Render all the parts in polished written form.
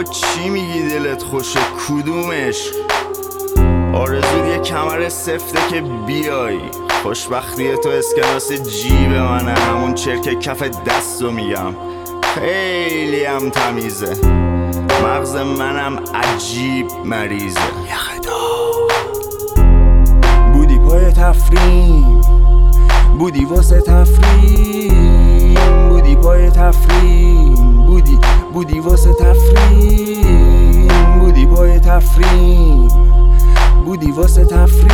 بابا چی میگی دلت خوشه کدومش؟ آرزود یه کمر سفته که بیای، خوشبختی تو اسکناس جیب منه، همون چرک کف دستو میگم خیلی هم تمیزه، مغز منم عجیب مریضه. بودی پای تفریم، بودی واسه تفریم، بودی پای تفریم، بودی واسه تفریم، بودی پای تفریم، بودی واسه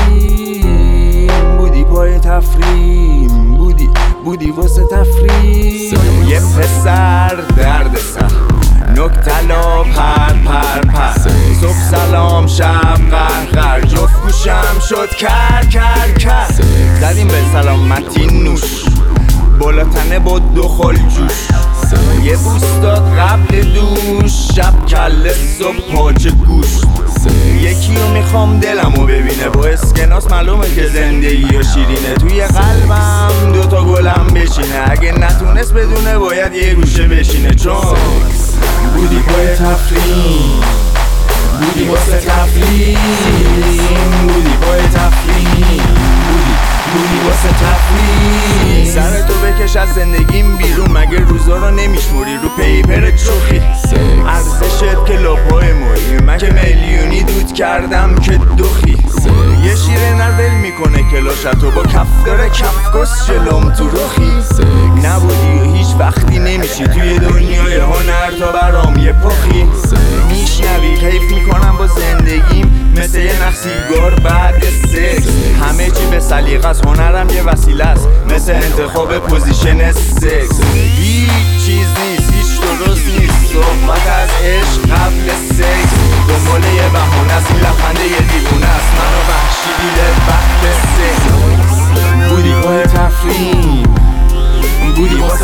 تفریم، بودی پای تفریم، بودی واسه تفریم. یه پسر درد سر نکتلا پر صبح سلام شب غرغر جفت گوشم شد کر زدیم به سلامتی نوش بالا تنه با دو خل جوش، یه بوس داد قبل دوش، شب کله صبح پاچه گوشت. یکی رو میخوام دلمو ببینه با اسکناس، معلومه که زندگی و شیرینه، توی قلبم دوتا گلم بشینه، اگه نتونست بدونه باید یه گوشه بشینه، چون بودی پای تفریم، بودی واسه تفریم، بودی پای تفریم، بودی واسه تفریم. سر تو بکش از زندگیم بیرون، مگه روزا رو نمیشموری رو پیپر چوخی؟ ارزشت که لاپای موی، من که میلیونی دود کردم که دوخی. یه شیره نرول میکنه کلاشتو با کف داره کفکس جلوم تو روخی. نبودی و هیچ وقتی نمیشی توی دنیای هنر تا برام یه پخی. میشنوی حیف میکنم با زندگیم مثل یه نخ سیگار بعد سکس، همه چی به سلیقه است، هنرم یه وسیله است مثل انتخاب پوزیشن سکس. هیچ چیز نیست، هیچ درست نیست، صحبت از عشق قبل سکس، دنبال یه بهونه است، این لبخنده یه دیوونه است، منو وحشی دیده وقت سکس. بودی پای تفریم، بودی واسه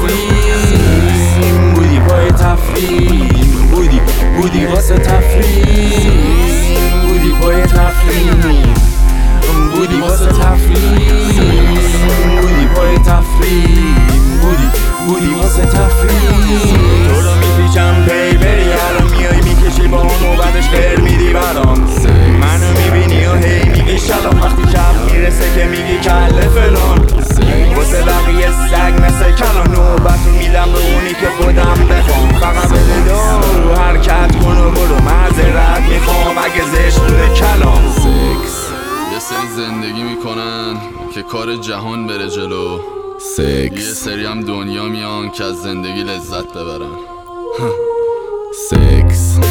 تفریم، بودی پای تفریم، بودی واسه تفریم، بودی پای تفریم، بودی واسه تفریم، بودی پای تفریم، بودی واسه تفریم. تو رو میپیچم پی بری الان میای میکشی با اون و بعدش غیر میدی برام، منو میبینی و هی میگی شلام، وقتی شب میرسه که میگی کله فلان، واسه بقیه سگ مثل کلان، نوبتو میدم به اونی که خودم بخوام، فقط بده دارو حرکت کن و برو، معذرت میخوام اگه زشت بوده کلام. یه سری زندگی میکنن که کار جهان بره جلو، یه سری هم دنیا میان که از زندگی لذت ببرن.